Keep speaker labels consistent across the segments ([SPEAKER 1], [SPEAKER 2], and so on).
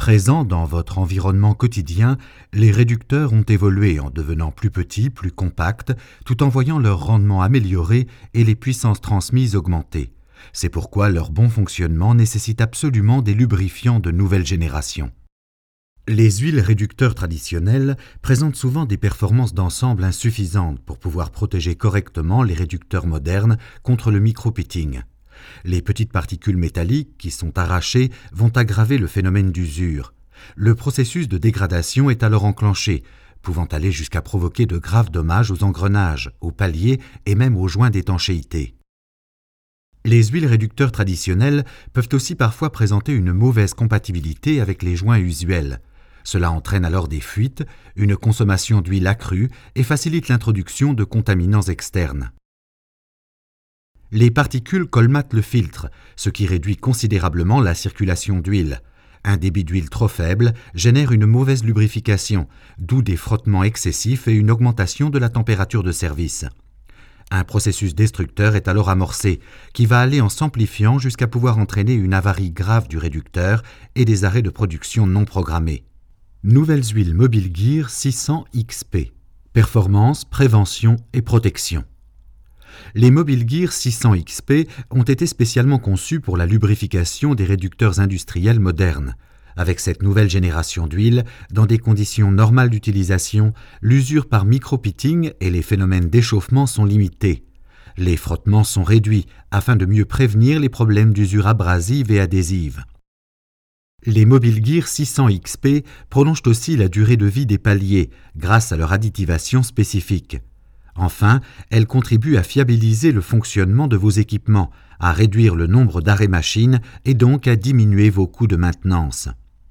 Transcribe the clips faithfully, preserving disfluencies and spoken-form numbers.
[SPEAKER 1] Présents dans votre environnement quotidien, les réducteurs ont évolué en devenant plus petits, plus compacts, tout en voyant leur rendement amélioré et les puissances transmises augmenter. C'est pourquoi leur bon fonctionnement nécessite absolument des lubrifiants de nouvelle génération. Les huiles réducteurs traditionnelles présentent souvent des performances d'ensemble insuffisantes pour pouvoir protéger correctement les réducteurs modernes contre le micro-pitting. Les petites particules métalliques qui sont arrachées vont aggraver le phénomène d'usure. Le processus de dégradation est alors enclenché, pouvant aller jusqu'à provoquer de graves dommages aux engrenages, aux paliers et même aux joints d'étanchéité. Les huiles réducteurs traditionnelles peuvent aussi parfois présenter une mauvaise compatibilité avec les joints usuels. Cela entraîne alors des fuites, une consommation d'huile accrue et facilite l'introduction de contaminants externes. Les particules colmatent le filtre, ce qui réduit considérablement la circulation d'huile. Un débit d'huile trop faible génère une mauvaise lubrification, d'où des frottements excessifs et une augmentation de la température de service. Un processus destructeur est alors amorcé, qui va aller en s'amplifiant jusqu'à pouvoir entraîner une avarie grave du réducteur et des arrêts de production non programmés. Nouvelles huiles Mobil Gear six cents X P. Performance, prévention et protection. Les Mobil Gear six cents X P ont été spécialement conçus pour la lubrification des réducteurs industriels modernes. Avec cette nouvelle génération d'huile, dans des conditions normales d'utilisation, l'usure par micro-pitting et les phénomènes d'échauffement sont limités. Les frottements sont réduits afin de mieux prévenir les problèmes d'usure abrasive et adhésive. Les Mobil Gear six cents X P prolongent aussi la durée de vie des paliers grâce à leur additivation spécifique. Enfin, elles contribuent à fiabiliser le fonctionnement de vos équipements, à réduire le nombre d'arrêts machines et donc à diminuer vos coûts de maintenance.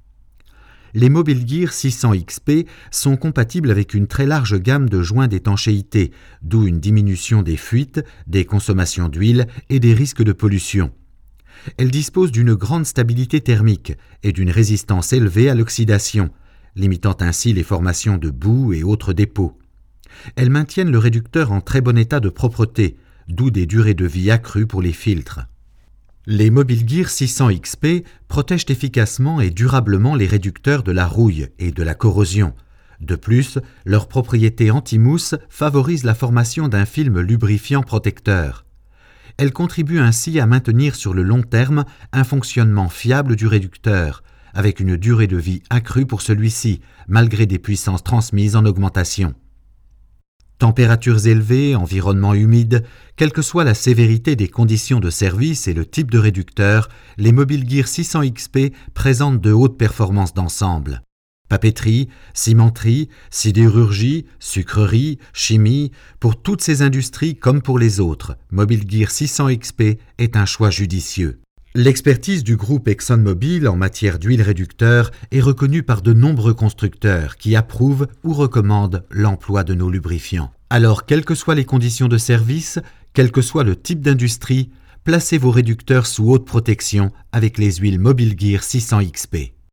[SPEAKER 1] Les Mobil Gear six cents X P sont compatibles avec une très large gamme de joints d'étanchéité, d'où une diminution des fuites, des consommations d'huile et des risques de pollution. Elles disposent d'une grande stabilité thermique et d'une résistance élevée à l'oxydation, limitant ainsi les formations de boue et autres dépôts. Elles maintiennent le réducteur en très bon état de propreté, d'où des durées de vie accrues pour les filtres. Les Mobil Gear six cents X P protègent efficacement et durablement les réducteurs de la rouille et de la corrosion. De plus, leurs propriétés anti-mousse favorisent la formation d'un film lubrifiant protecteur. Elles contribuent ainsi à maintenir sur le long terme un fonctionnement fiable du réducteur, avec une durée de vie accrue pour celui-ci, malgré des puissances transmises en augmentation. Températures élevées, environnement humide, quelle que soit la sévérité des conditions de service et le type de réducteur, les Mobil Gear six cents X P présentent de hautes performances d'ensemble. Papeterie, cimenterie, sidérurgie, sucrerie, chimie, pour toutes ces industries comme pour les autres, Mobil Gear six cents X P est un choix judicieux. L'expertise du groupe ExxonMobil en matière d'huile réducteur est reconnue par de nombreux constructeurs qui approuvent ou recommandent l'emploi de nos lubrifiants. Alors, quelles que soient les conditions de service, quel que soit le type d'industrie, placez vos réducteurs sous haute protection avec les huiles Mobil Gear six cents X P.